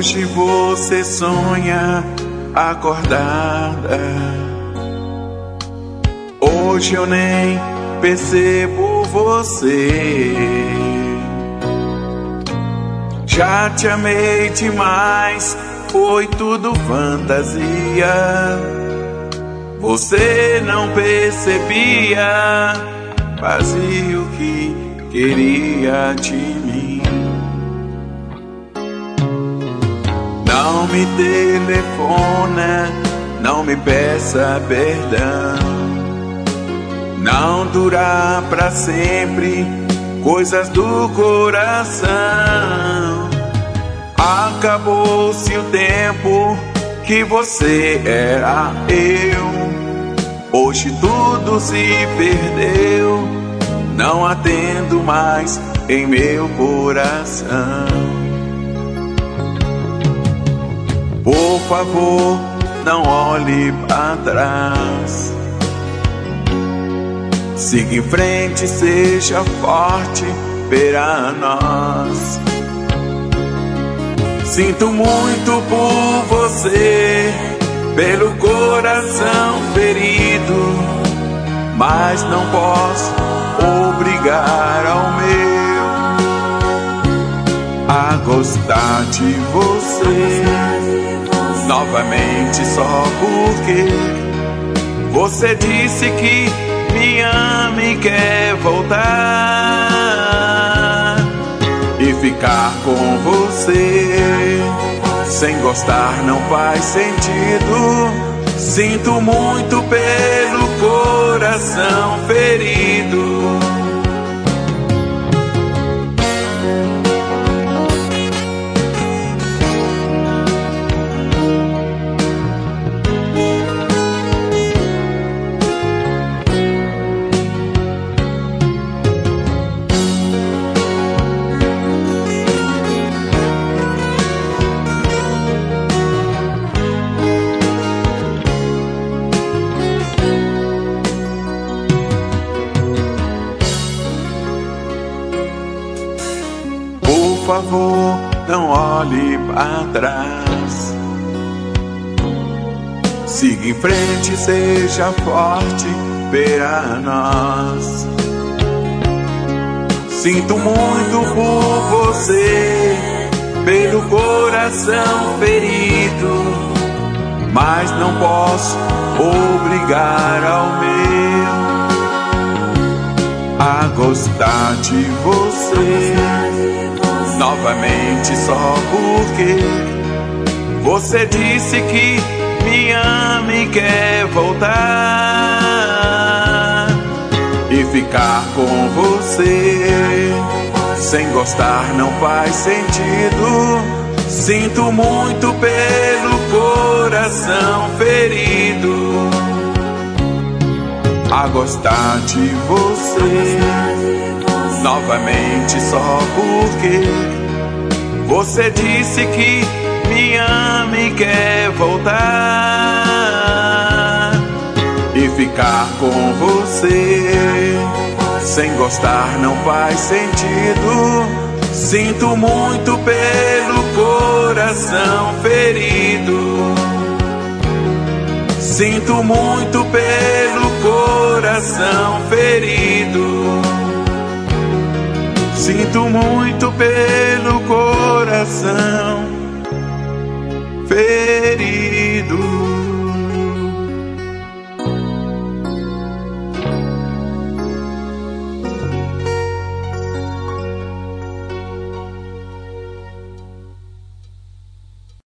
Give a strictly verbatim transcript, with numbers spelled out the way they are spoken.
Hoje você sonha acordada. Hoje eu nem percebo você. Já te amei demais, foi tudo fantasia. Você não percebia, fazia o que queria de mim. Não me telefona, não me peça perdão. Não dura pra sempre coisas do coração. Acabou-se o tempo que você era eu. Hoje tudo se perdeu, não atendo mais em meu coração. Por favor, não olhe para trás. Siga em frente, seja forte para nós. Sinto muito por você, pelo coração ferido, mas não posso obrigar ao meu a gostar de você novamente, só porque você disse que me ama e quer voltar e ficar com você. Sem gostar não faz sentido. Sinto muito pelo coração ferido. Por favor, não olhe para trás. Siga em frente, seja forte para nós. Sinto muito por você, pelo coração ferido, mas não posso obrigar ao meu a gostar de você novamente, só porque você disse que me ama e quer voltar e ficar com você. Sem gostar não faz sentido. Sinto muito pelo coração ferido a gostar de você novamente, só porque você disse que me ama e quer voltar e ficar com você. Sem gostar não faz sentido. Sinto muito pelo coração ferido. Sinto muito pelo coração ferido. Sinto muito pelo coração